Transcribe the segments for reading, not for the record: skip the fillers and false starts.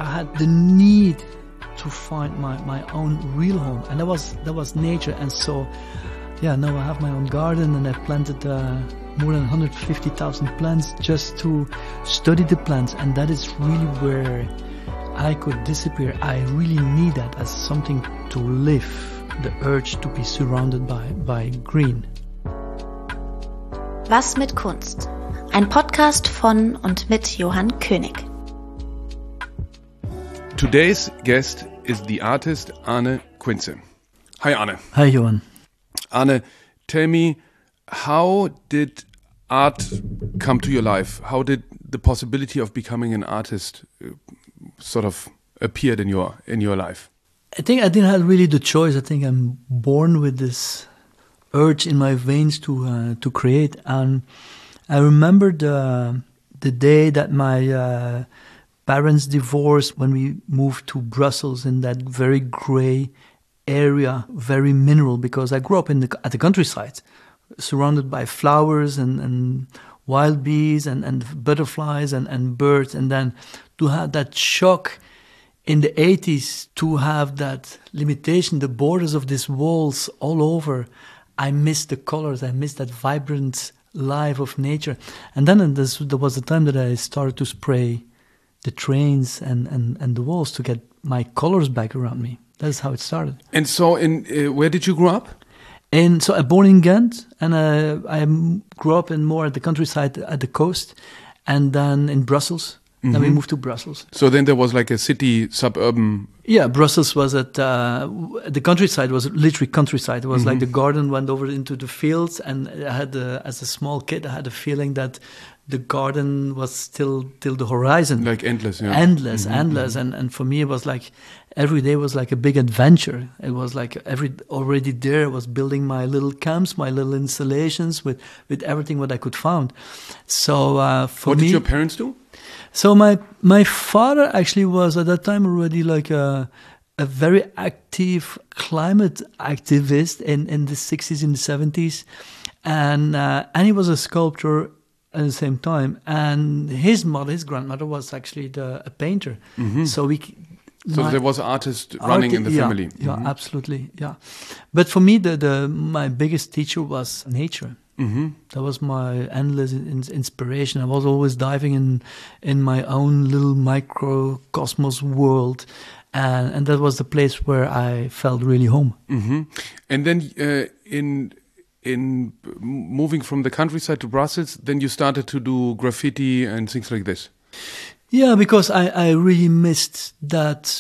I had the need to find my own real home, and that was nature. And so, yeah, now I have my own garden, and I've planted more than 150,000 plants just to study the plants, and that is really where I could disappear. I really need that as something to live, the urge to be surrounded by green. Was mit Kunst? Ein Podcast von und mit Johann König. Today's guest is the artist Arne Quinze. Hi, Arne. Hi, Johann. Arne, tell me, how did art come to your life? How did the possibility of becoming an artist sort of appeared in your life? I think I didn't have really the choice. I think I'm born with this urge in my veins to create. And I remember the day that my parents divorced, when we moved to Brussels in that very grey area, very mineral, because I grew up at the countryside, surrounded by flowers and wild bees and butterflies and birds. And then to have that shock in the 80s, to have that limitation, the borders of these walls all over, I missed the colors, I missed that vibrant life of nature. And then there was a time that I started to spray the trains and the walls to get my colors back around me. That's how it started. And so, where did you grow up? And so I born in Ghent, and I grew up more at the countryside, at the coast, and then in Brussels. Mm-hmm. Then we moved to Brussels. So then there was like a city, suburban... Yeah, Brussels was the countryside was literally countryside. It was like the garden went over into the fields, and I had, as a small kid, I had a feeling that the garden was still till the horizon. Like endless, yeah. Endless. And for me, it was like every day was like a big adventure. It was like already there, I was building my little camps, my little installations with everything what I could find. So what did your parents do? So my father actually was at that time already like a very active climate activist in the 60s, in the 70s. And he was a sculptor at the same time. And his grandmother was actually a painter. Mm-hmm. So there was an artist running in the family. Yeah, mm-hmm. Absolutely, yeah. But for me, my biggest teacher was nature. Mm-hmm. That was my endless inspiration. I was always diving in my own little microcosmos world, and that was the place where I felt really home. Mm-hmm. And then in moving from the countryside to Brussels, then you started to do graffiti and things like this. Yeah, because I really missed that.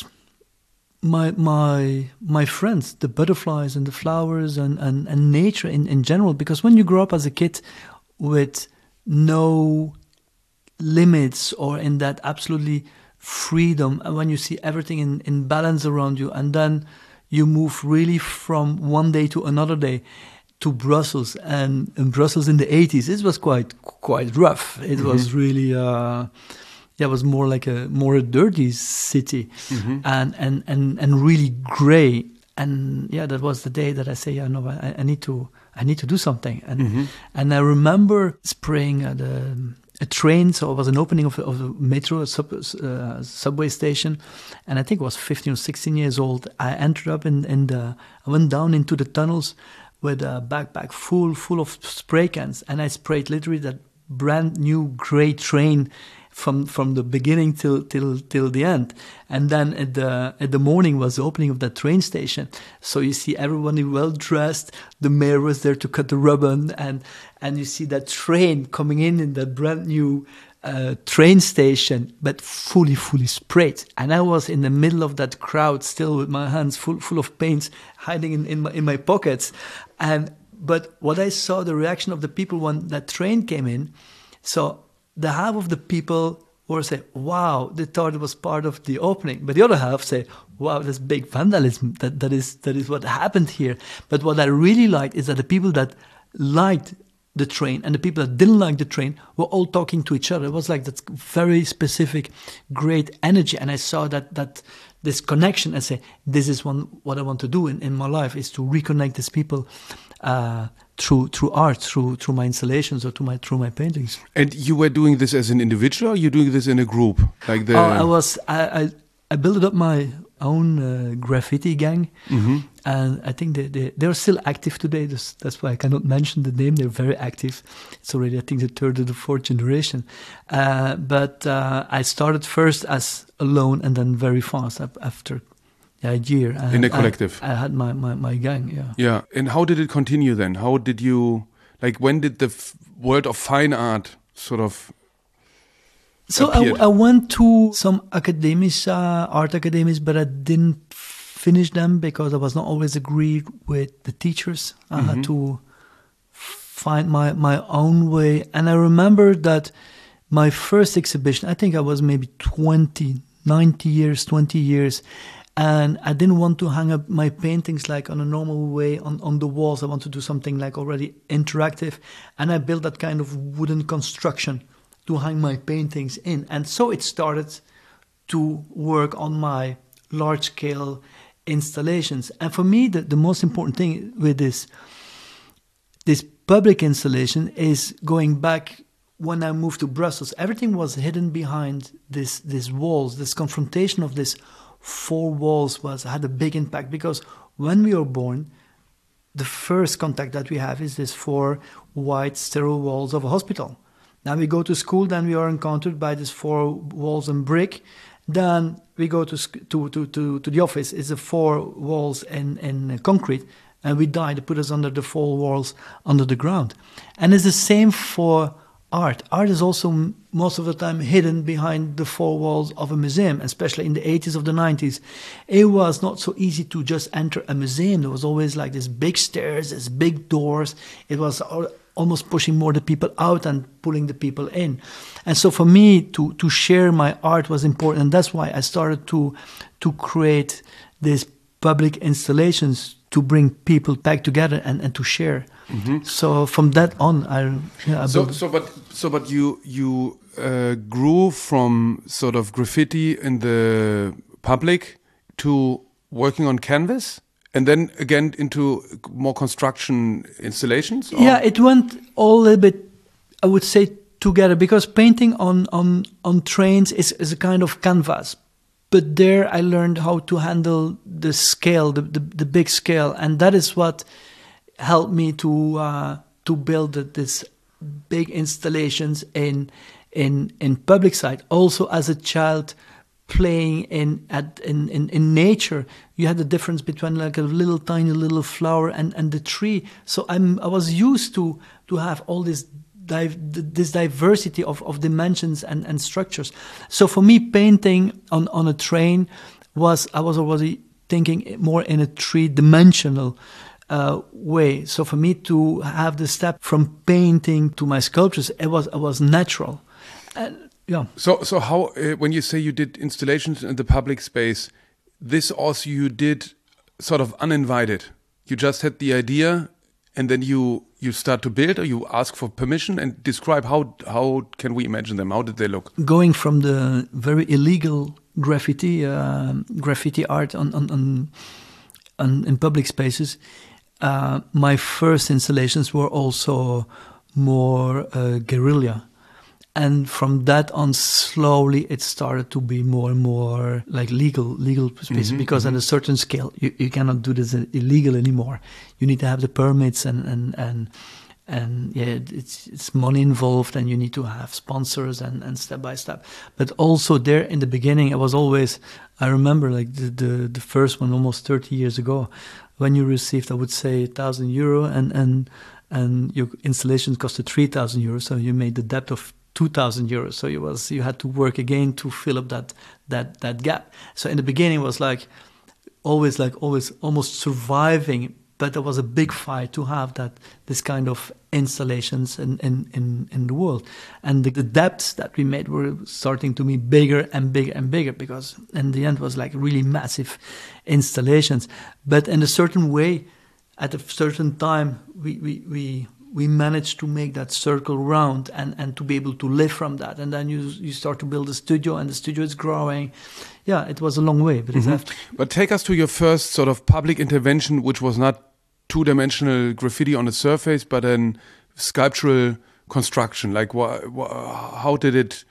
My friends, the butterflies and the flowers and nature in general, because when you grow up as a kid with no limits or in that absolutely freedom, and when you see everything in balance around you, and then you move really from one day to another day to Brussels, and in Brussels in the 80s, it was quite rough. It was really... it was more like a dirty city, and really grey. And yeah, that was the day that I say, yeah, no, I need to do something. And I remember spraying a train. So it was an opening of the metro, a subway station, and I think I was 15 or 16 years old. I entered up I went down into the tunnels with a backpack full of spray cans, and I sprayed literally that brand new grey train from the beginning till the end. And then at the morning was the opening of that train station. So you see everyone well dressed. The mayor was there to cut the ribbon, and you see that train coming in that brand new train station, but fully sprayed. And I was in the middle of that crowd, still with my hands full of paints, hiding in my pockets. But what I saw, the reaction of the people when that train came in. So the half of the people were say, wow, they thought it was part of the opening. But the other half say, wow, that's big vandalism. That is what happened here. But what I really liked is that the people that liked the train and the people that didn't like the train were all talking to each other. It was like that very specific, great energy. And I saw that this connection and say, this is what I want to do in my life, is to reconnect these people through art, through my installations or through my paintings. And you were doing this as an individual, or you doing this in a group? Like I built up my own graffiti gang, and I think they're still active today. That's why I cannot mention the name. They're very active. It's already, I think, the third or the fourth generation. But I started first as alone, and then very fast after a year. In a collective. I had my gang, yeah. Yeah, and how did it continue then? How did you, like, when did the world of fine art sort of So appeared? I went to some academies, art academies, but I didn't finish them because I was not always agreed with the teachers. I had to find my own way. And I remember that my first exhibition, I think I was maybe 20 years, and I didn't want to hang up my paintings like on a normal way on the walls. I wanted to do something like already interactive. And I built that kind of wooden construction to hang my paintings in. And so it started to work on my large-scale installations. And for me, the most important thing with this public installation is going back when I moved to Brussels. Everything was hidden behind these walls. This confrontation of these four walls had a big impact, because when we are born, the first contact that we have is these four white sterile walls of a hospital. Now we go to school, then we are encountered by these four walls and brick. Then we go to the office, it's the four walls in concrete, and we die. They put us under the four walls under the ground. And it's the same for art. Art is also most of the time hidden behind the four walls of a museum, especially in the 80s of the 90s. It was not so easy to just enter a museum. There was always like these big stairs, these big doors. It was almost pushing more the people out and pulling the people in. And so for me, to share my art was important. And that's why I started to create these public installations to bring people back together and to share. So from that on, I But you grew from sort of graffiti in the public to working on canvas, and then again into more construction installations? Or? Yeah, it went all a little bit, I would say, together, because painting on trains is a kind of canvas. But there I learned how to handle the scale, the big scale, and that is what helped me to build this big installations in public side. Also, as a child, playing in nature, you had the difference between like a little tiny little flower and the tree. So I was used to have all this diversity of dimensions and structures. So for me, painting on a train I was already thinking more in a three-dimensional way. So for me to have the step from painting to my sculptures, it was natural. Yeah. So how when you say you did installations in the public space, this also you did sort of uninvited. You just had the idea, and then you start to build, or you ask for permission, and describe how can we imagine them? How did they look? Going from the very illegal graffiti art in public spaces, my first installations were also more guerrilla. And from that on, slowly it started to be more and more like legal spaces, because at a certain scale, you cannot do this illegal anymore. You need to have the permits and yeah, it's money involved, and you need to have sponsors and step by step. But also there in the beginning, I remember like the first one almost 30 years ago, when you received, I would say, €1,000 and your installation costed €3,000, so you made the debt of €2,000. So you had to work again to fill up that gap. So in the beginning it was always almost surviving, but there was a big fight to have this kind of installations in the world. And the debts that we made were starting to be bigger and bigger and bigger, because in the end it was like really massive installations. But in a certain way, at a certain time, we managed to make that circle round and to be able to live from that. And then you start to build a studio, and the studio is growing. Yeah, it was a long way. But But take us to your first sort of public intervention, which was not two-dimensional graffiti on a surface, but a sculptural construction. Like, how did it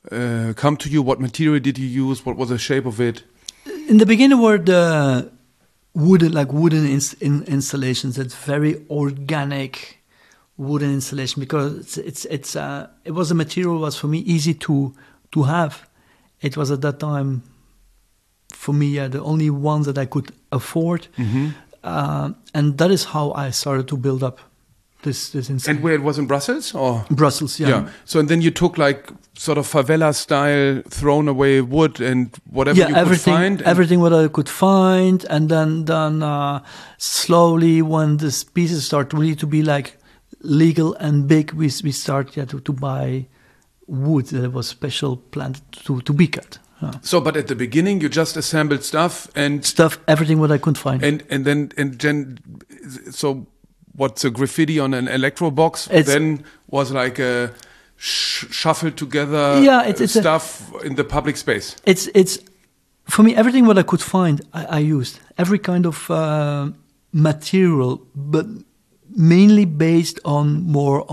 come to you? What material did you use? What was the shape of it? In the beginning were the wooden installations. It's very organic wooden installation because it was a material was for me easy to have. It was at that time for me the only one that I could afford, and that is how I started to build up this installation. And where it was in Brussels, or Brussels, yeah. So and then you took like sort of favela style thrown away wood and whatever you could find. Everything what I could find, and then slowly when these pieces start really to be like legal and big, we start to buy wood that was special planted to be cut. Yeah. So, but at the beginning, you just assembled everything what I could find, and then so what's a graffiti on an electro box then was like a shuffled together stuff in the public space. It's for me everything what I could find I used every kind of material, but mainly based on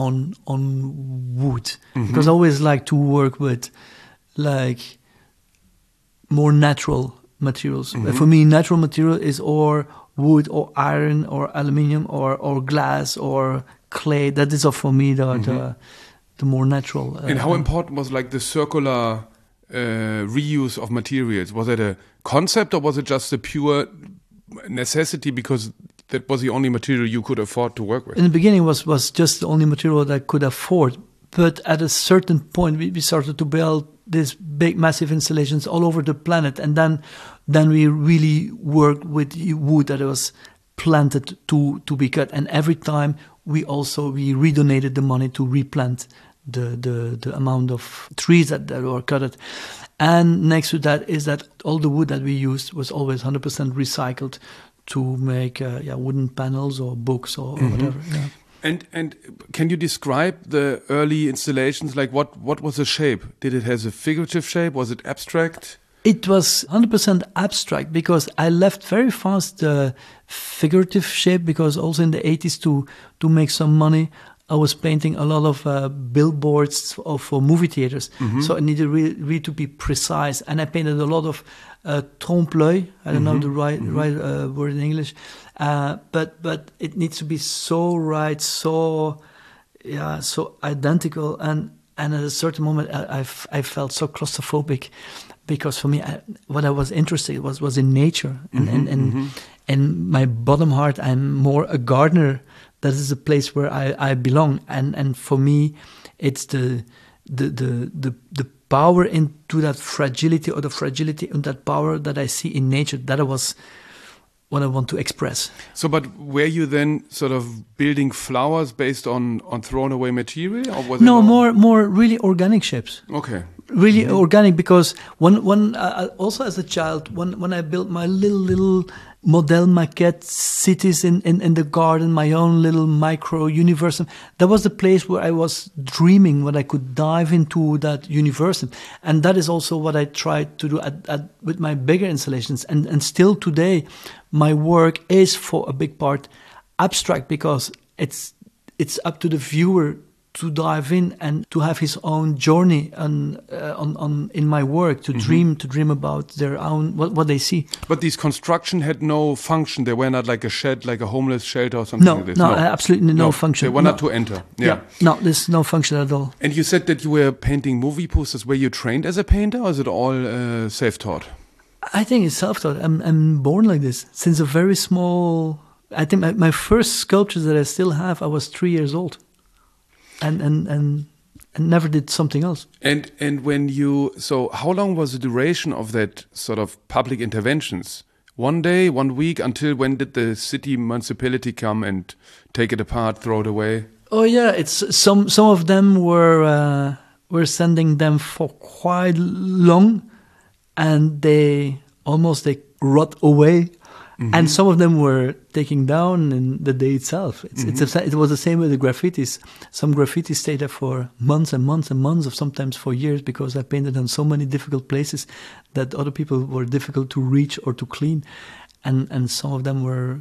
wood, because I always like to work with like more natural materials. For me, natural material is or wood or iron or aluminium or glass or clay. That is for me the more natural. And how important was like the circular reuse of materials? Was it a concept or was it just a pure necessity because that was the only material you could afford to work with? In the beginning, was just the only material that I could afford. But at a certain point, we started to build these big, massive installations all over the planet, and then we really worked with wood that was planted to be cut. And every time we redonated the money to replant the amount of trees that were cut. And next to that is that all the wood that we used was always 100% recycled to make wooden panels or books or whatever. Yeah. And can you describe the early installations? Like what was the shape? Did it have a figurative shape? Was it abstract? It was 100% abstract because I left very fast the figurative shape because also in the 80s to make some money, I was painting a lot of billboards for movie theaters. So I needed really to be precise. And I painted a lot of trompe-l'œil. I don't know the right word in English. But it needs to be so right, so identical. And at a certain moment, I felt so claustrophobic because for me, what I was interested was in nature. And my bottom heart, I'm more a gardener. That is a place where I belong, and for me, it's the power into that fragility, or the fragility and that power that I see in nature. That was what I want to express. So, but were you then sort of building flowers based on thrown away material, or was no more really organic shapes? Okay. Really organic, because when also as a child, when I built my little model maquette cities in the garden, my own little micro universe, that was the place where I was dreaming when I could dive into that universe. And that is also what I tried to do with my bigger installations. And still today, my work is for a big part abstract, because it's up to the viewer to dive in and to have his own journey on in my work, to dream about their own what they see. But these construction had no function. They were not like a shed, like a homeless shelter or something like this. No, absolutely no function. They were not to enter. Yeah. No, there's no function at all. And you said that you were painting movie posters. Were you trained as a painter, or is it all self-taught? I think it's self-taught. I'm born like this since a very small. I think my first sculptures that I still have, I was 3 years old. And never did something else. And so how long was the duration of that sort of public interventions? 1 day, 1 week, until when did the city municipality come and take it apart, throw it away? Oh yeah, it's some of them were sending them for quite long, and they rot away. And some of them were taken down in the day itself. It was the same with the graffitis. Some graffitis stayed there for months and months and months, or sometimes for years, because I painted on so many difficult places that other people were difficult to reach or to clean. And some of them were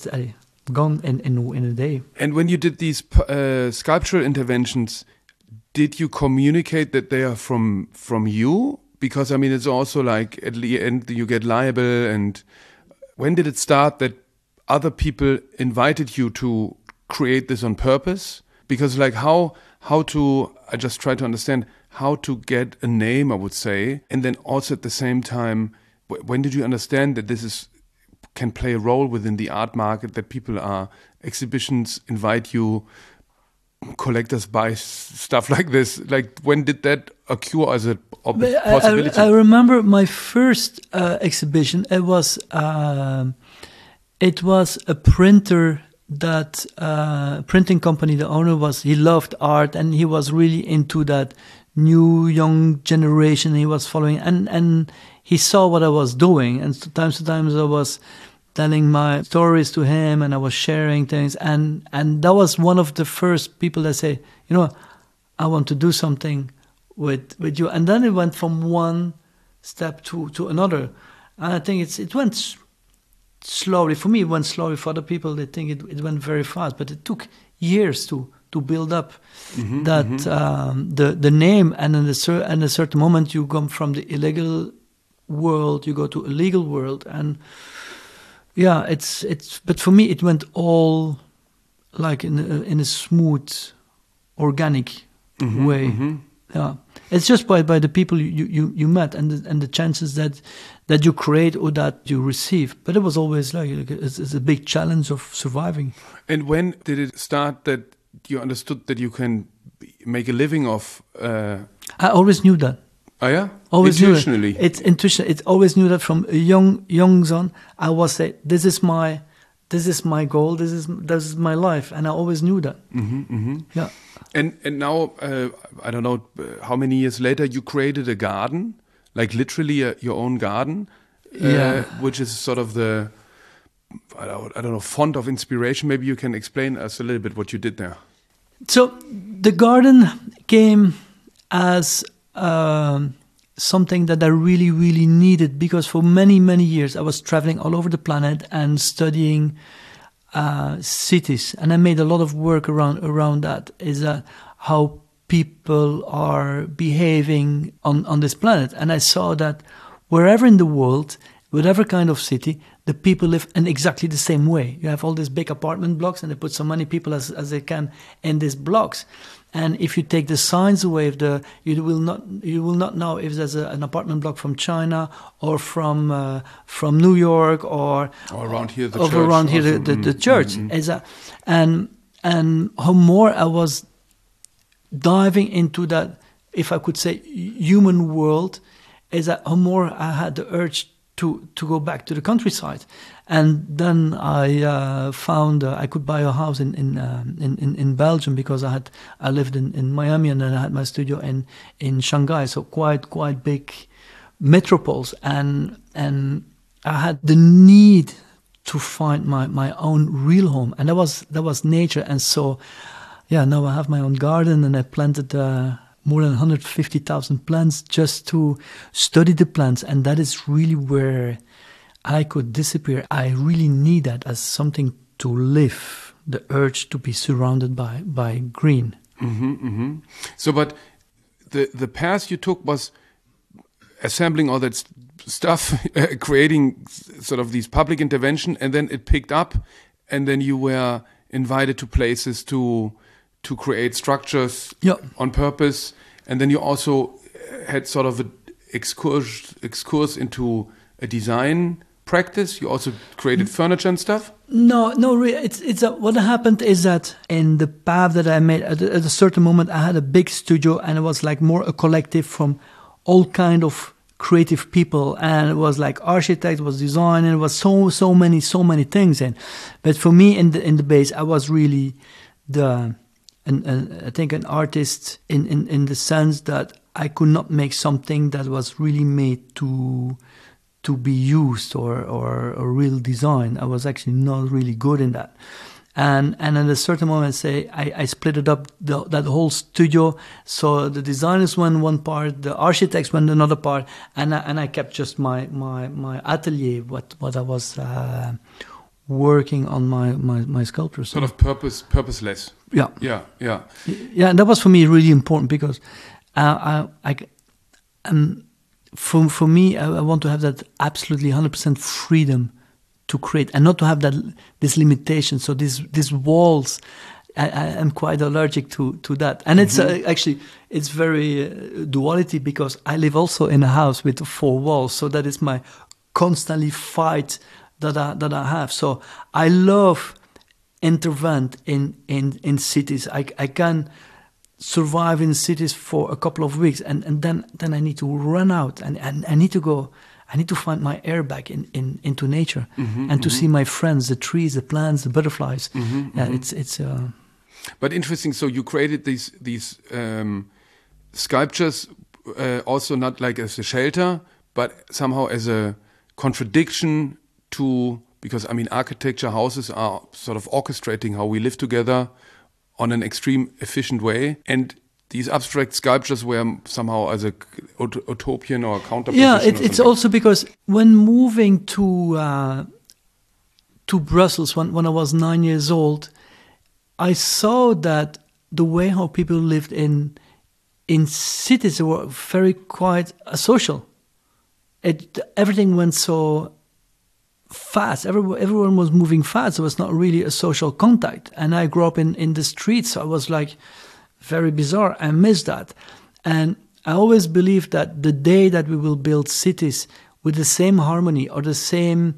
gone in a day. And when you did these sculptural interventions, did you communicate that they are from you? Because I mean, it's also like at the end you get liable. And when did it start that other people invited you to create this on purpose? Because like how to, I just try to understand how to get a name, I would say, and then also at the same time, when did you understand that this can play a role within the art market, that people are, exhibitions invite you, collectors buy stuff like this? Like, when did that occur as a possibility? I remember my first exhibition. It was a printer that printing company. The owner he loved art, and he was really into that new young generation. He was following, and he saw what I was doing, and sometimes I was telling my stories to him, and I was sharing things, and that was one of the first people that say, you know, I want to do something with you. And then it went from one step to another, and I think it went slowly. For me, it went slowly. For other people, they think it went very fast, but it took years to build up the name, and in a certain moment you come from the illegal world, you go to a legal world, and yeah, it's. But for me, it went all like in a smooth, organic way. Yeah, it's just by the people you met, and the chances that you create or that you receive. But it was always like it's a big challenge of surviving. And when did it start that you understood that you can make a living of? I always knew that. Oh yeah, always intuitionally. It's intuition. It always knew that from a young son. I was say, this is my goal. This is my life, and I always knew that. Yeah. And now I don't know how many years later you created a garden, like literally your own garden, which is sort of the I don't know, font of inspiration. Maybe you can explain us a little bit what you did there. So the garden came as something that I really, really needed, because for many, many years I was traveling all over the planet and studying cities, and I made a lot of work around that. Is that how people are behaving on this planet? And I saw that wherever in the world, whatever kind of city, the people live in exactly the same way. You have all these big apartment blocks, and they put so many people as they can in these blocks. And if you take the signs away, you will not know if there's an apartment block from China or from New York or around here the church. Around here the church. And how more I was diving into that, if I could say, human world, is that how more I had the urge to go back to the countryside. And then I found I could buy a house in Belgium, because I lived in Miami, and then I had my studio in Shanghai, so quite big metropoles, and I had the need to find my own real home, and that was nature. And so now I have my own garden, and I planted more than 150,000 plants just to study the plants, and that is really where I could disappear. I really need that as something to live, the urge to be surrounded by green. So, but the path you took was assembling all that stuff, creating sort of these public intervention, and then it picked up, and then you were invited to places to create structures on purpose, and then you also had sort of an excursus into a design practice. You also created furniture and stuff? No, really. It's what happened is that in the path that I made, at a certain moment, I had a big studio, and it was like more a collective from all kind of creative people, and it was like architect, was design, and it was so many things. But for me, in the base, I was really I think an artist in the sense that I could not make something that was really made to be used or real design. I was actually not really good in that. And at a certain moment, say I split it up, that whole studio. So the designers went one part, the architects went another part, and I kept just my atelier, what I was working on my sculptures. Sort of purposeless. Yeah. Yeah, yeah. Yeah, and that was for me really important because for me, I want to have that absolutely 100% freedom to create and not to have this limitation. So these walls, I am quite allergic to that. And it's actually, it's very duality because I live also in a house with 4 walls. So that is my constantly fight that I have. So I love intervent in cities. I can survive in cities for a couple of weeks and then I need to run out and I need to go. I need to find my air back into nature and to see my friends, the trees, the plants, the butterflies. It's. But interesting. So you created these sculptures, also not like as a shelter, but somehow as a contradiction to, because I mean, architecture, houses are sort of orchestrating how we live together on an extreme efficient way, and these abstract sculptures were somehow as a utopian or counterposition. Yeah, it's also because when moving to Brussels when I was 9 years old, I saw that the way how people lived in cities were very quite social. Everything went so fast. Everyone was moving fast. There was not really a social contact. And I grew up in the streets. So I was like, very bizarre. I miss that. And I always believe that the day that we will build cities with the same harmony or the same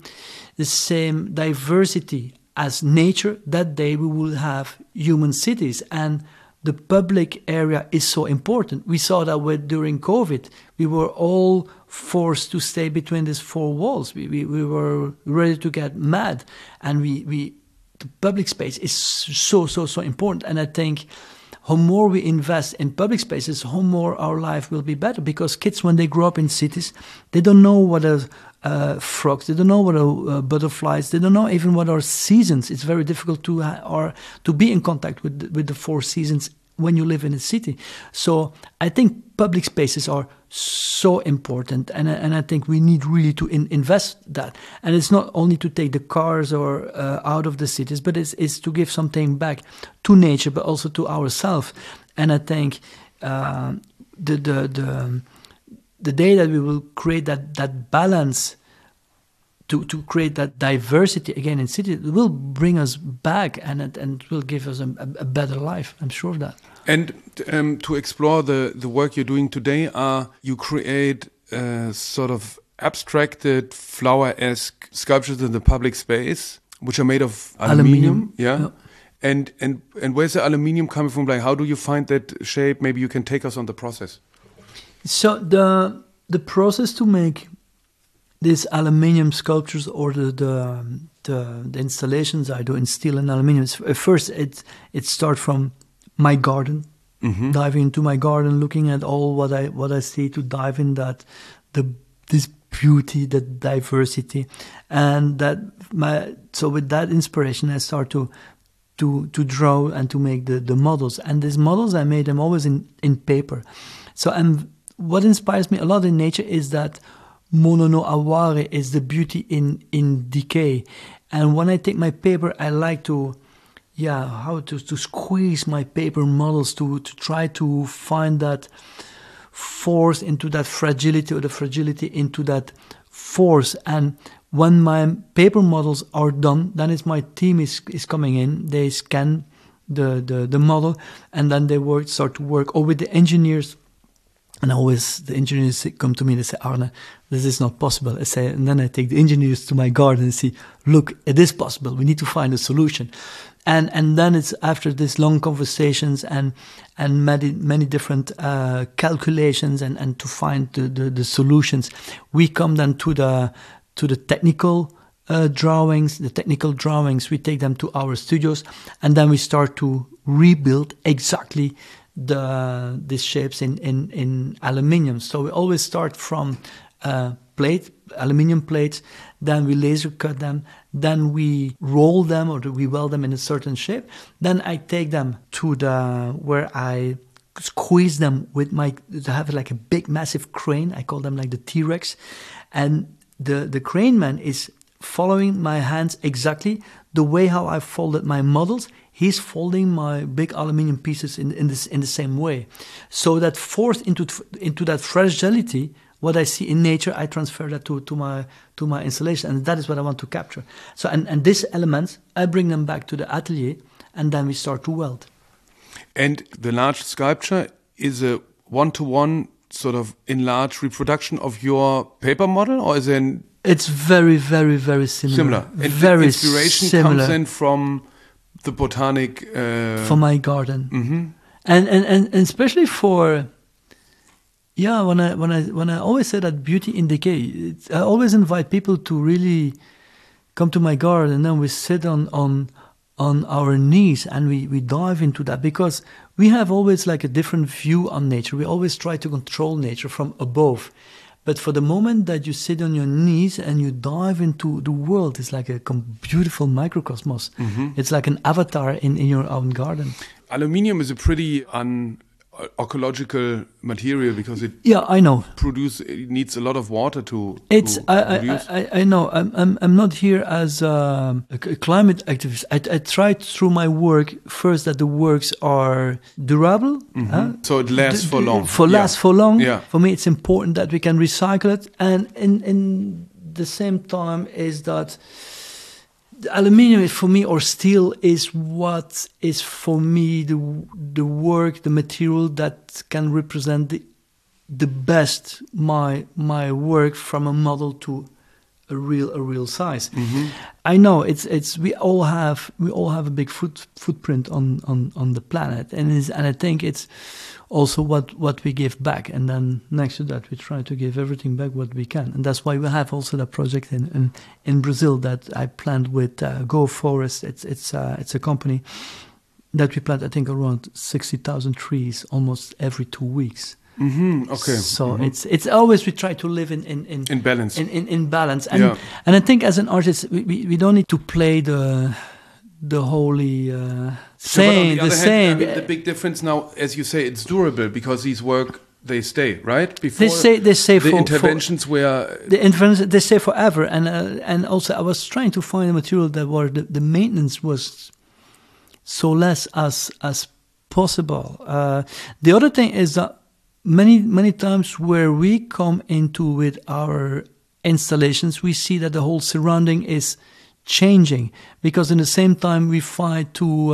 diversity as nature, that day we will have human cities. And the public area is so important. We saw that during COVID, we were all forced to stay between these 4 walls. We were ready to get mad. And the public space is so important. And I think how more we invest in public spaces, how more our life will be better. Because kids, when they grow up in cities, they don't know what are frogs, they don't know what are butterflies, they don't know even what are seasons. It's very difficult to be in contact with the 4 seasons when you live in a city. So I think public spaces are so important, and I think we need really to invest that. And it's not only to take the cars or out of the cities, but it's to give something back to nature, but also to ourselves. And I think the day that we will create that balance to create that diversity again in cities, it will bring us back and it will give us a better life. I'm sure of that. And to explore the work you're doing today, you create sort of abstracted flower-esque sculptures in the public space, which are made of aluminium. Yeah. And where's the aluminium coming from? Like, how do you find that shape? Maybe you can take us on the process. So the process to make these aluminium sculptures or the installations I do in steel and aluminium, first it starts from my garden, diving into my garden, looking at all what I see, to dive in this beauty, that diversity, and so with that inspiration I start to draw and to make the models. And these models I made them always in paper. So what inspires me a lot in nature is that mono no aware is the beauty in decay. And when I take my paper, I like to squeeze my paper models to try to find that force into that fragility, or the fragility into that force. And when my paper models are done, then my team is coming in. They scan the model, and then they start to work, or with the engineers. And always the engineers come to me and they say, Arne, this is not possible. And then I take the engineers to my garden and say, look, it is possible. We need to find a solution. And then it's after these long conversations and many different calculations and to find the solutions, we come then to the technical drawings. The technical drawings, we take them to our studios, and then we start to rebuild exactly these shapes in aluminium. So we always start from aluminium plates, then we laser cut them, then we roll them or we weld them in a certain shape. Then I take them to where I squeeze them to have like a big massive crane. I call them like the T-Rex. And the crane man is following my hands exactly the way how I folded my models. he's folding my big aluminium pieces in the same way, so that forced into that fragility. What I see in nature, I transfer that to my installation, and that is what I want to capture. So, and these elements, I bring them back to the atelier, and then we start to weld. And the large sculpture is a one-to-one sort of enlarged reproduction of your paper model, or is it? It's very, very, very similar. And very the inspiration similar. comes in from the botanic. For my garden, and especially for. Yeah, when I always say that beauty in decay, I always invite people to really come to my garden, and then we sit on our knees and we dive into that, because we have always like a different view on nature. We always try to control nature from above. But for the moment that you sit on your knees and you dive into the world, it's like a beautiful microcosmos. It's like an avatar in your own garden. Aluminium is a pretty ecological material because it I know it needs a lot of water to produce. I know I'm not here as a climate activist. I tried through my work first that the works are durable, so it lasts for long. Yeah. For me, it's important that we can recycle it, and in the same time is that. The aluminium is for me, or steel is what is for me the work, the material that can represent the best my work from a model to a real size. I know it's we all have a big footprint on the planet, and I think it's also what we give back, and then next to that we try to give everything back what we can, and that's why we have also that project in Brazil that I planned with Go Forest. It's a company that we plant, I think, around 60,000 trees almost every 2 weeks. Okay. So it's always we try to live in balance. In balance, and I think as an artist we don't need to play the holy saying. The big difference now, as you say, it's durable because these work they stay, right? Before they stay the interventions were they stay forever, and also I was trying to find a material that where the maintenance was so less as possible. The other thing is that many times where we come into with our installations, we see that the whole surrounding is changing, because in the same time we fight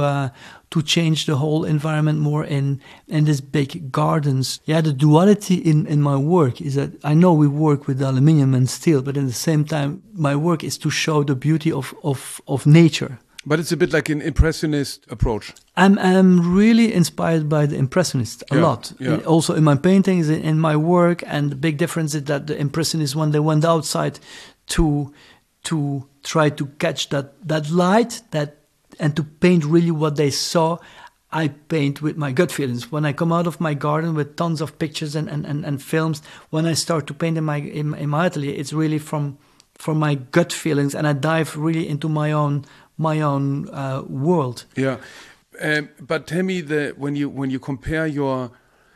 to change the whole environment more in these big gardens. Yeah, the duality in my work is that I know we work with aluminium and steel, but at the same time my work is to show the beauty of nature. But it's a bit like an impressionist approach. I'm really inspired by the impressionists a lot. Yeah. Also in my paintings, in my work, and the big difference is that the impressionists, when they went outside to try to catch that light and to paint really what they saw, I paint with my gut feelings. When I come out of my garden with tons of pictures and films, when I start to paint in my atelier, it's really from my gut feelings, and I dive really into my own world. Yeah, but tell me when you compare your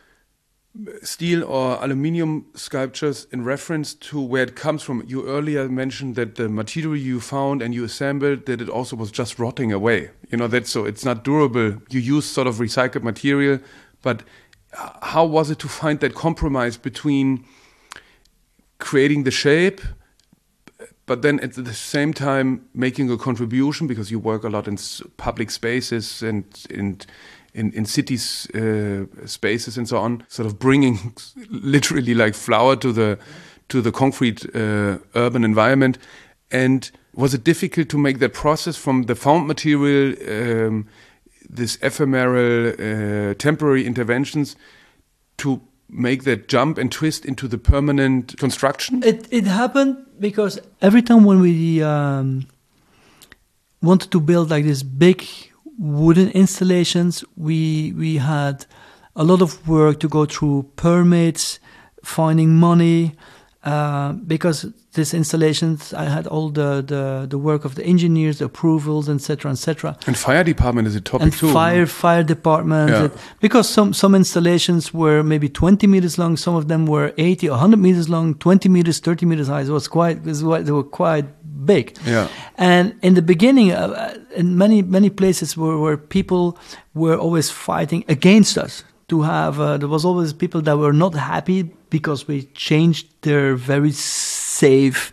steel or aluminium sculptures in reference to where it comes from. You earlier mentioned that the material you found and you assembled, that it also was just rotting away. You know, that's so it's not durable. You use sort of recycled material, but how was it to find that compromise between creating the shape, but then at the same time making a contribution, because you work a lot in public spaces and in cities spaces and so on, sort of bringing literally like flour to the concrete urban environment. And was it difficult to make that process from the found material, this ephemeral temporary interventions, to make that jump and twist into the permanent construction? It happened because every time when we wanted to build like this big wooden installations, we had a lot of work to go through, permits, finding money, because these installations, I had all the work of the engineers, the approvals, etc., etc. And fire department is a topic and too. Fire department, Yeah. Because some installations were maybe 20 meters long, some of them were 80 or 100 meters long, 20 meters, 30 meters high. They were quite big. Yeah. And in the beginning, in many places where people were always fighting against us. To have there was always people that were not happy because we changed their very safe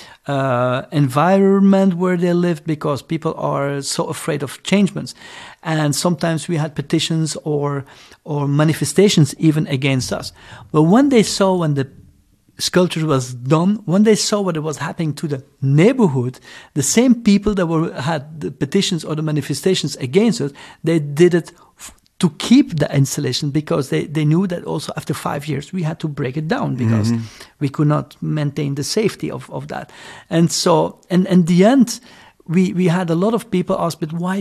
environment where they lived, because people are so afraid of changements. And sometimes we had petitions or manifestations even against us. But when they saw, when the sculpture was done, when they saw what was happening to the neighborhood, the same people that had the petitions or the manifestations against us, they did it to keep the installation, because they knew that also after 5 years we had to break it down, because we could not maintain the safety of that. And so, and in the end, we had a lot of people ask, but why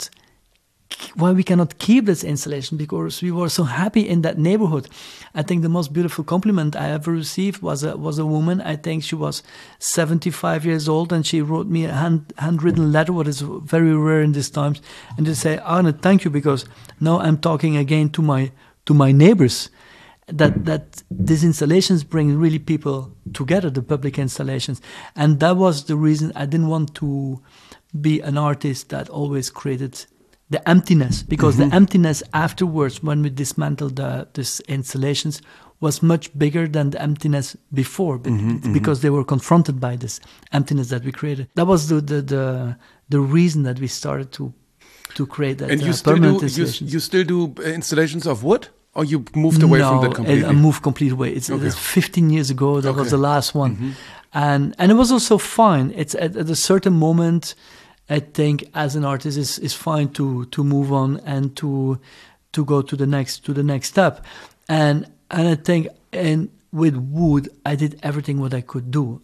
we cannot keep this installation, because we were so happy in that neighborhood. I think the most beautiful compliment I ever received was a woman. I think she was 75 years old, and she wrote me a handwritten letter, what is very rare in these times, and they say, Arne, thank you, because now I'm talking again to my neighbors, that these installations bring really people together, the public installations. And that was the reason I didn't want to be an artist that always created the emptiness, because the emptiness afterwards, when we dismantled these installations, was much bigger than the emptiness before, because they were confronted by this emptiness that we created. That was the reason that we started to create that. And you still do installations of wood, or you moved away from that completely? No, I moved completely away. It's 15 years ago. That was the last one, and it was also fine. It's at a certain moment, I think as an artist is fine to move on and to go to the next step, and I think with wood I did everything what I could do.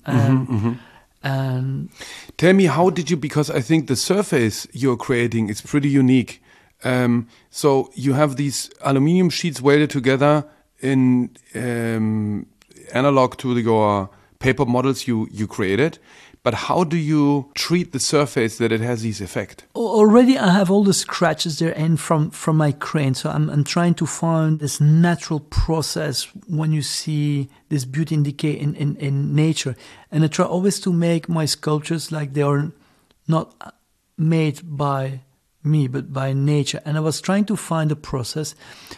And tell me, how did you? Because I think the surface you're creating is pretty unique. So you have these aluminium sheets welded together in analog to your paper models you created. But how do you treat the surface that it has this effect? Already I have all the scratches there in from my crane. So I'm trying to find this natural process when you see this beauty and decay in nature. And I try always to make my sculptures like they are not made by me, but by nature. And I was trying to find a process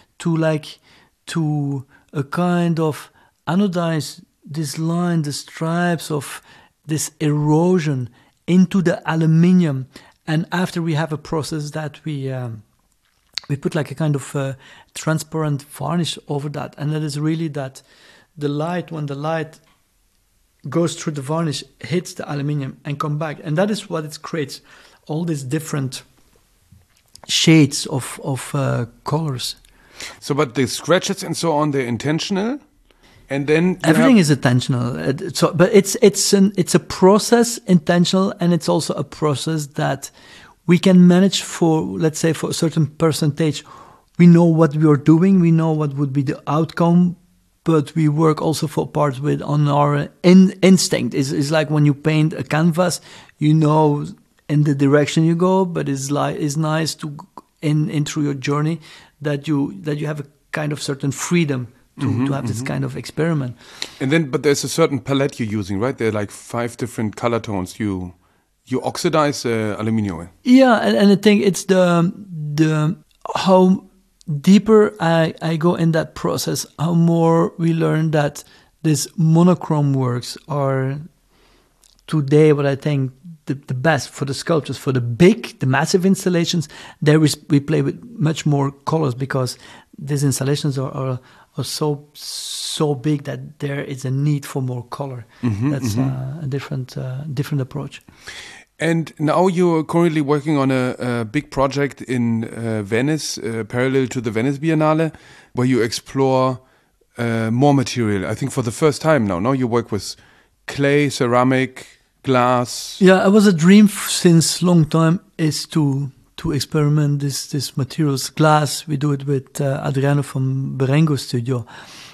to a kind of anodize this line, the stripes of this erosion into the aluminium, and after we have a process that we put like a kind of transparent varnish over that, and that is really that the light, when the light goes through the varnish, hits the aluminium and come back, and that is what it creates, all these different shades of colors. So, but the scratches and so on, they're intentional. And then everything is intentional. But it's a process, intentional, and it's also a process that we can manage for, let's say, for a certain percentage. We know what we are doing. We know what would be the outcome, but we work also for parts on our instinct. It's like when you paint a canvas, you know in the direction you go, but it's nice to in through your journey that you have a kind of certain freedom to have this kind of experiment. And then, but there's a certain palette you're using, right? There are like 5 different color tones. You oxidize aluminium. Yeah, and I think it's the how deeper I go in that process, how more we learn that these monochrome works are today what I think the best for the sculptures, for the massive installations. There we play with much more colors, because these installations are so big that there is a need for more color. That's a different approach. And now you're currently working on a big project in Venice, parallel to the Venice Biennale, where you explore more material. I think for the first time now. Now you work with clay, ceramic, glass. Yeah, it was a dream since long time is to experiment this materials. Glass, we do it with Adriano from Berengo Studio,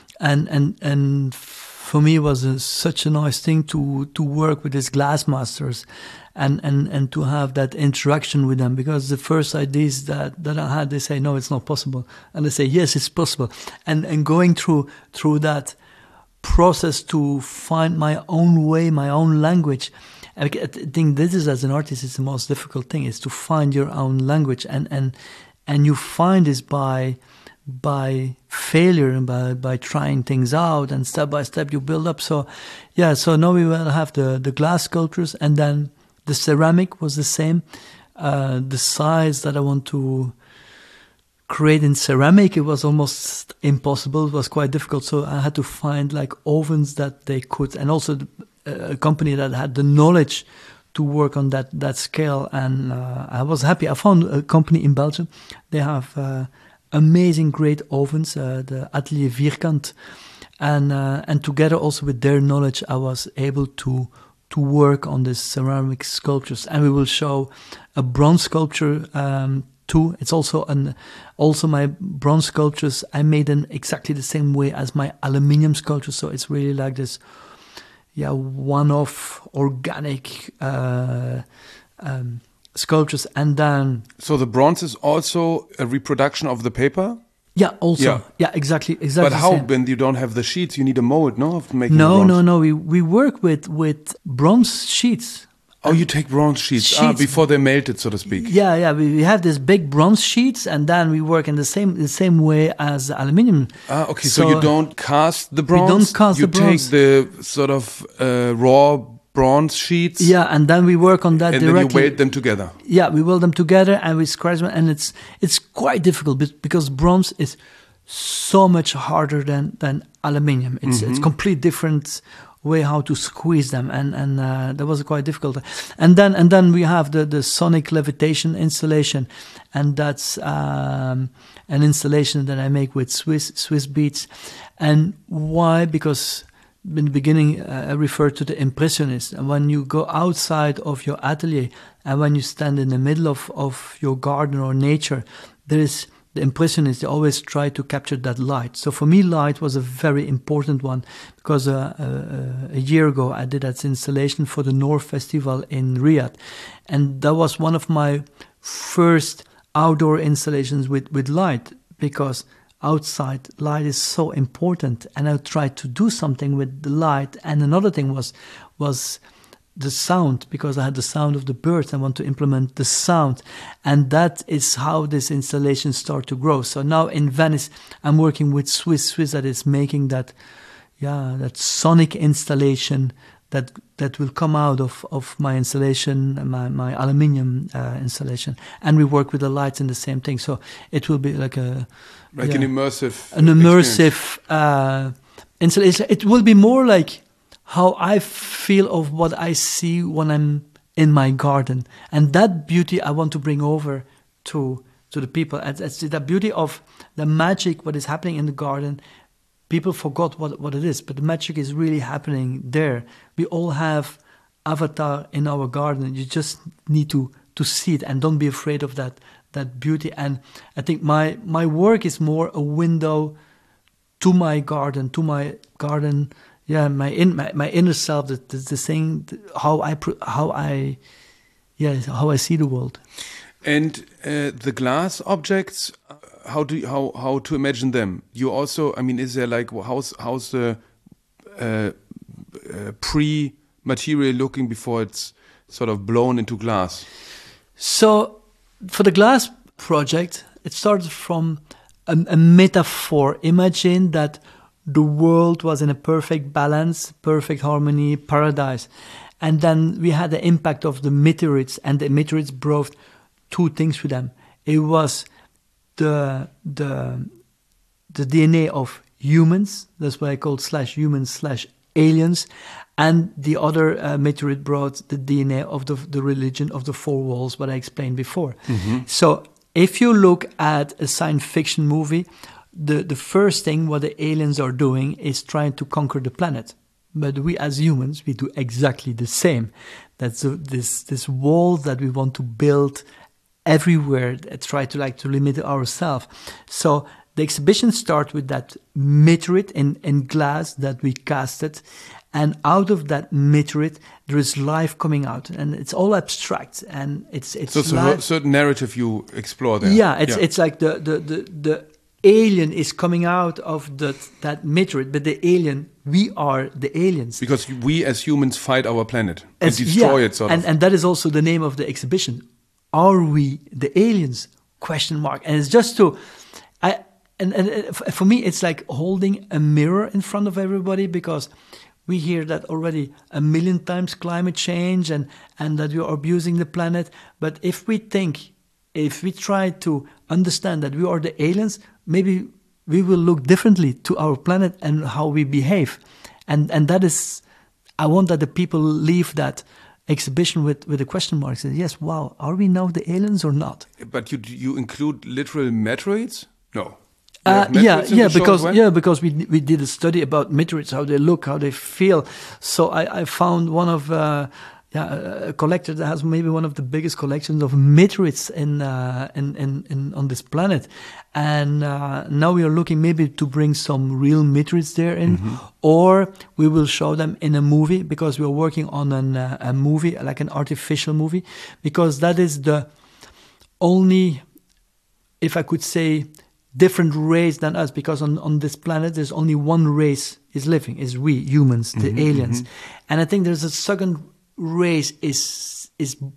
and for me it was such a nice thing to work with these glass masters and to have that interaction with them, because the first ideas that I had, they say no, it's not possible, and I say yes, it's possible, and going through that process to find my own way, my own language. I think this is, as an artist, it's the most difficult thing, is to find your own language, and you find this by failure and by trying things out, and step by step you build up. So now we will have the glass sculptures, and then the ceramic was the same. The size that I want to create in ceramic, it was almost impossible. It was quite difficult. So I had to find like ovens that they could, and also a company that had the knowledge to work on that scale. And I was happy. I found a company in Belgium. They have amazing, great ovens, the Atelier Vierkant. And together also with their knowledge, I was able to work on this ceramic sculptures. And we will show a bronze sculpture too. It's also my bronze sculptures, I made them exactly the same way as my aluminium sculptures. So it's really like this, one-off organic sculptures. And then, so the bronze is also a reproduction of the paper? Yeah, also. Yeah, exactly. But how, when you don't have the sheets, you need a mold, no? Of making no. bronze. We work with bronze sheets. Oh, you take bronze sheets before they melted, so to speak. Yeah. We have this big bronze sheets, and then we work in the same way as aluminium. Okay. So you don't cast the bronze. We don't cast the bronze. You take the sort of raw bronze sheets. Yeah, and then we work on that and directly. And then you weld them together. Yeah, we weld them together and we scratch them, and it's quite difficult because bronze is so much harder than aluminium. It's completely different way how to squeeze them, and that was quite difficult. And then we have the sonic levitation installation, and that's an installation that I make with Swiss beats. And why? Because in the beginning, I referred to the impressionists. And when you go outside of your atelier and when you stand in the middle of your garden or nature, there is the impressionists. They always try to capture that light. So for me, light was a very important one, because a year ago I did that installation for the Noor Festival in Riyadh. And that was one of my first outdoor installations with light, because outside light is so important, and I tried to do something with the light. And another thing was the sound, because I had the sound of the birds. I want to implement the sound, and that is how this installation started to grow. So now in Venice, I'm working with Swiss that is making that sonic installation that will come out of my installation, my aluminium installation, and we work with the lights in the same thing. So it will be like an immersive installation. It will be more like how I feel of what I see when I'm in my garden, and that beauty I want to bring over to the people. It's the beauty of the magic, what is happening in the garden. People forgot what it is, but the magic is really happening there. We all have avatar in our garden. You just need to see it, and don't be afraid of that beauty. And I think my work is more a window to my garden, Yeah, my inner self. The thing, how I see the world. And the glass objects, how to imagine them? You also, I mean, is there like how's the pre-material looking before it's sort of blown into glass? So for the glass project, it started from a metaphor. Imagine that the world was in a perfect balance, perfect harmony, paradise. And then we had the impact of the meteorites, and the meteorites brought two things with them. It was the DNA of humans, that's what I called /humans/aliens, and the other meteorite brought the DNA of the religion of the four walls, what I explained before. Mm-hmm. So if you look at a science fiction movie, the first thing what the aliens are doing is trying to conquer the planet. But we as humans, we do exactly the same. That's this wall that we want to build everywhere, try to limit ourselves. So the exhibition starts with that meteorite in glass that we casted, and out of that meteorite there is life coming out, and it's all abstract, and it's so it's a certain narrative you explore there. Yeah, it's like the alien is coming out of that meteorite, but the alien, we are the aliens. Because we as humans fight our planet and destroy it, sort of. And that is also the name of the exhibition. Are we the aliens? ? And it's just to, for me, it's like holding a mirror in front of everybody, because we hear that already a million times, climate change and that we are abusing the planet. But if we try to understand that we are the aliens, maybe we will look differently to our planet and how we behave. And that is, I want that the people leave that exhibition with a question mark. Say, yes, wow, are we now the aliens or not? But you include literal meteoroids? No. Because we did a study about meteorites, how they look, how they feel. So I found one of a collector that has maybe one of the biggest collections of meteorites on this planet, and now we are looking maybe to bring some real meteorites there in, or we will show them in a movie, because we are working on a movie, like an artificial movie, because that is the only, if I could say, different race than us, because on this planet there's only one race is living, is we humans, the aliens, and I think there's a second race is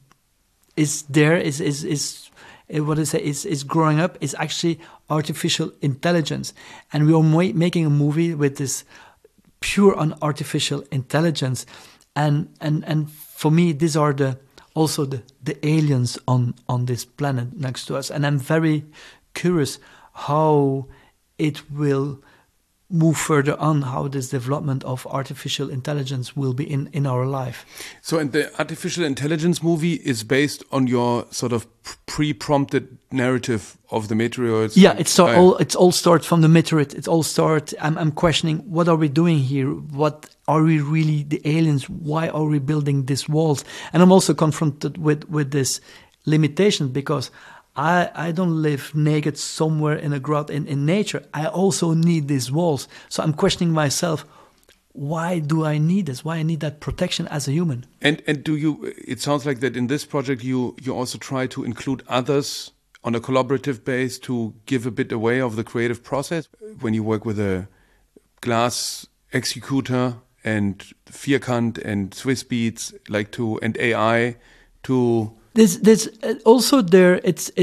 growing up, is actually artificial intelligence, and we are making a movie with this pure on artificial intelligence, and for me these are also the aliens on this planet next to us, and I'm very curious how it will move further on, how this development of artificial intelligence will be in our life. So, and the artificial intelligence movie is based on your sort of pre-prompted narrative of the meteoroids? Yeah, it all starts from the meteorite. It all starts, I'm questioning, what are we doing here? What are we really the aliens? Why are we building these walls? And I'm also confronted with this limitation, because I don't live naked somewhere in a grot in nature. I also need these walls. So I'm questioning myself, why do I need this? Why I need that protection as a human? And do you, it sounds like that in this project you also try to include others on a collaborative base to give a bit away of the creative process. When you work with a glass executor and Vierkant and Swiss Beats, and AI to... There's also there.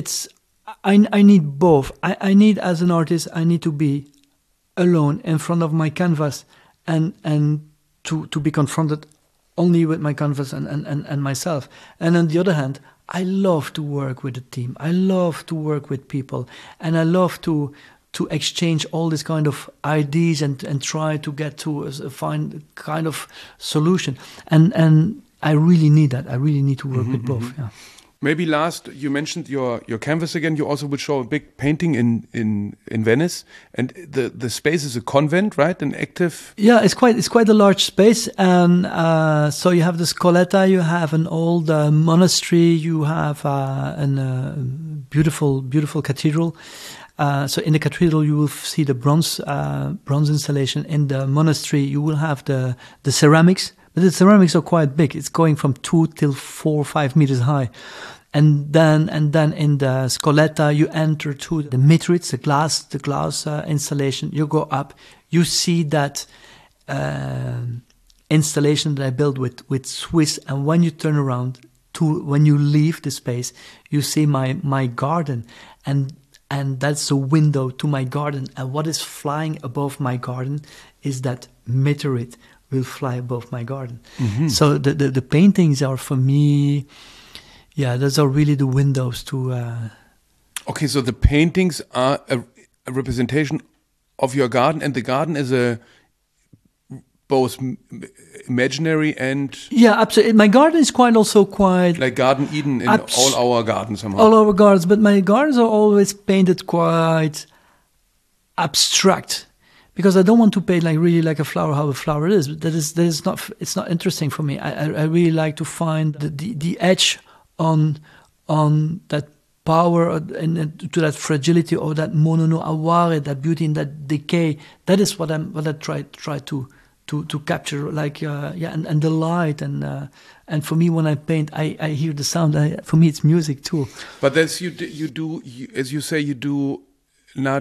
I need both. I need, as an artist, I need to be alone in front of my canvas and to be confronted only with my canvas and myself. And on the other hand, I love to work with a team. I love to work with people, and I love to exchange all this kind of ideas and try to get to find kind of solution. And I really need that. I really need to work with both. Yeah. Maybe last, you mentioned your canvas again. You also would show a big painting in Venice, and the space is a convent, right? An active. Yeah, it's quite a large space, and so you have the Scoletta, you have an old monastery, you have a beautiful cathedral. So in the cathedral you will see the bronze installation. In the monastery you will have the ceramics. But the ceramics are quite big. It's going from 2 till 4 or 5 meters high. And then in the Scoletta, you enter to the meteorites, the glass installation. You go up, you see that installation that I built with Swiss. And when you turn around, when you leave the space, you see my garden. And that's a window to my garden. And what is flying above my garden is that meteorite will fly above my garden. So the paintings are, for me, those are really the windows to... Okay, so the paintings are a representation of your garden, and the garden is both imaginary and... Yeah, absolutely. My garden is quite... Like Garden Eden in all our gardens somehow. All our gardens, but my gardens are always painted quite abstract. Because I don't want to paint really like a flower, how a flower is. It's not interesting for me. I really like to find the edge on that power and to that fragility, or that mono no aware, that beauty in that decay. That is what I try to capture, and the light and for me when I paint, I hear the sound. For me it's music too. But you do, as you say, you do not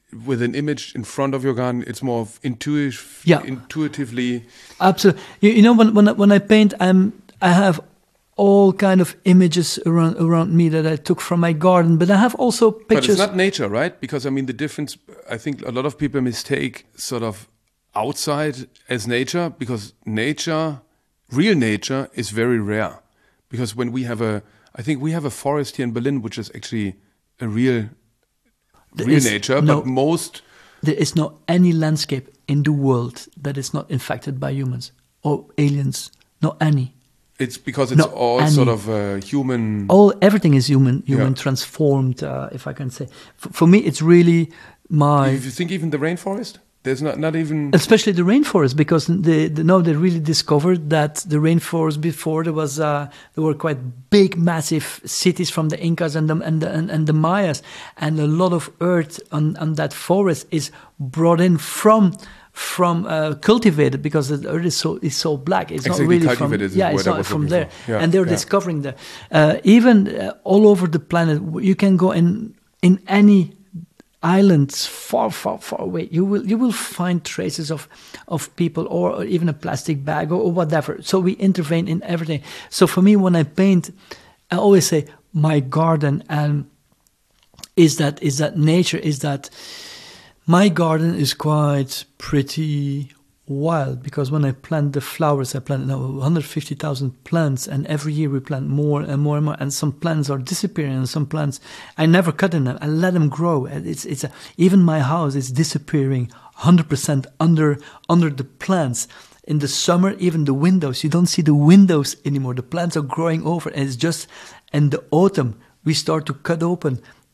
with an image in front of your garden, it's more intuitively. Absolutely. You know, when I paint, I have all kind of images around me that I took from my garden, but I have also pictures. But it's not nature, right? Because I mean, the difference, I think a lot of people mistake sort of outside as nature, because real nature is very rare. Because when I think we have a forest here in Berlin, which is actually a real nature, but there is no any landscape in the world that is not infected by humans or aliens. Not any. It's because it's all sort of human. Everything is human transformed, if I can say. For me, it's really If you think even the rainforest, there's not even. Especially the rainforest, because they really discovered that the rainforest before there were quite big, massive cities from the Incas and the Mayas, and a lot of earth on that forest is brought in from cultivated, because the earth is so black. It's exactly, not really from it's not from there. And they're discovering that even all over the planet. You can go in any islands far away. You will find traces of people, or even a plastic bag or whatever. So we intervene in everything. So for me, when I paint, I always say my garden is that nature, is that. My garden is quite pretty wild, because when I plant the flowers, I plant now 150,000 plants, and every year we plant more and more and more. And some plants are disappearing, and some plants I never cut in them. I let them grow. Even my house is disappearing 100% under the plants. In the summer, even the windows, you don't see the windows anymore. The plants are growing over, and it's just in the autumn we start to cut open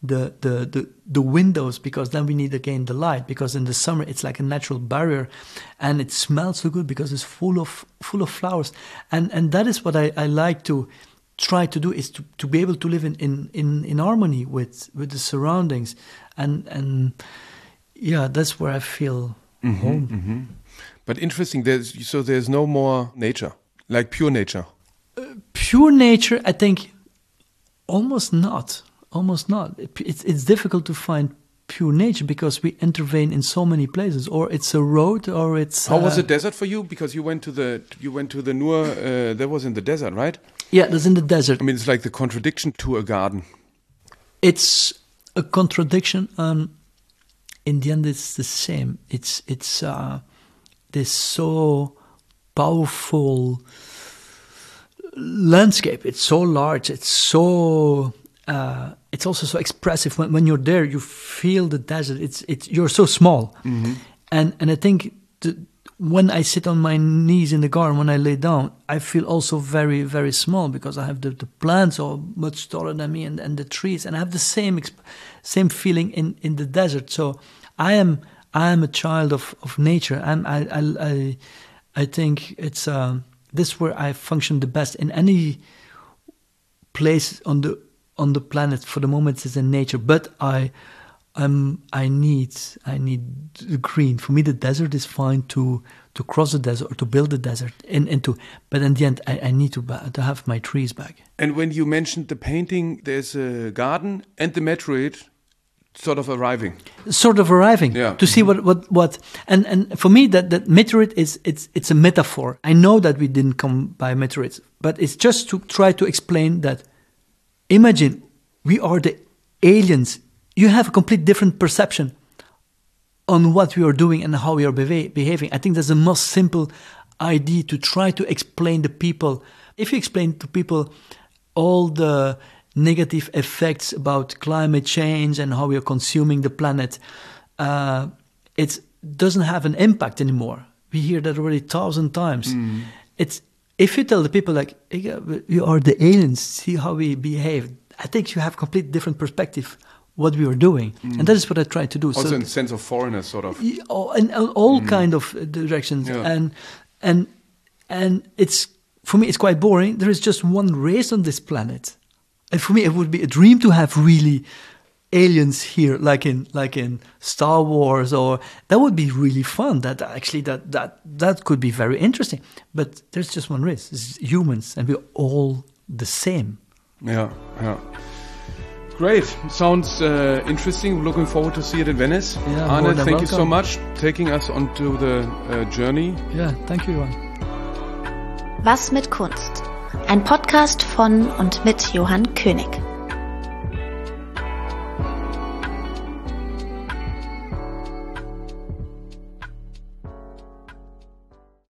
the windows, because then we need again the light, because in the summer it's like a natural barrier, and it smells so good because it's full of flowers, and that is what I like to try to do, is to be able to live in harmony with the surroundings, and that's where I feel home. Mm-hmm. But interesting, there's no more nature, like pure nature. Pure nature, I think, almost not. It's difficult to find pure nature, because we intervene in so many places, or it's a road, or it's. How was the desert for you? Because you went to the Nur. That was in the desert, right? Yeah, that's in the desert. I mean, it's like the contradiction to a garden. It's a contradiction, and in the end, it's the same. It's this so powerful landscape. It's so large. It's so. It's also so expressive. When you're there, you feel the desert. You're so small, and I think when I sit on my knees in the garden, when I lay down, I feel also very, very small, because I have the plants are much taller than me, and the trees, and I have the same feeling in the desert. So I am a child of nature, and I think it's this where I function the best in any place on the planet. For the moment, it's in nature, but I need the green. For me, the desert is fine to cross the desert or to build the desert but in the end, I need to have my trees back. And when you mentioned the painting, there's a garden and the meteorite sort of arriving. Yeah. To see what and for me that meteorite it's a metaphor. I know that we didn't come by meteorites, but it's just to try to explain that. Imagine we are the aliens. You have a complete different perception on what we are doing and how we are behaving. I think that's the most simple idea to try to explain to people. If you explain to people all the negative effects about climate change and how we are consuming the planet, it doesn't have an impact anymore. We hear that already 1,000 times. If you tell the people like, you are the aliens, see how we behave, I think you have complete different perspective what we are doing. And that is what I try to do. Also in the sense of foreigners, sort of. In all kind of directions. Yeah. And it's, for me, it's quite boring. There is just one race on this planet. And for me, it would be a dream to have really aliens here, like in Star Wars, or that would be really fun. That actually that could be very interesting. But there's just one race. It's humans, and we're all the same. Yeah. Great. Sounds interesting. Looking forward to see it in Venice. Yeah, Arne, more than thank you so welcome. much taking us onto the journey. Yeah, thank you, Johan. Was mit Kunst? Ein Podcast von und mit Johann König.